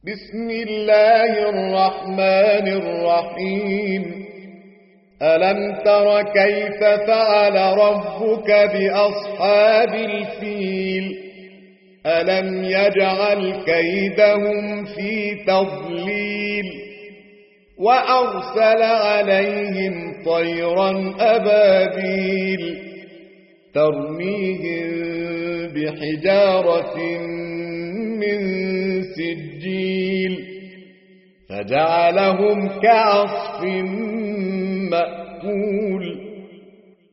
بسم الله الرحمن الرحيم. ألم تر كيف فعل ربك بأصحاب الفيل؟ ألم يجعل كيدهم في تضليل وأرسل عليهم طيرا أبابيل ترميهم بحجارة من سجيل فجعلهم كعصف مأكول.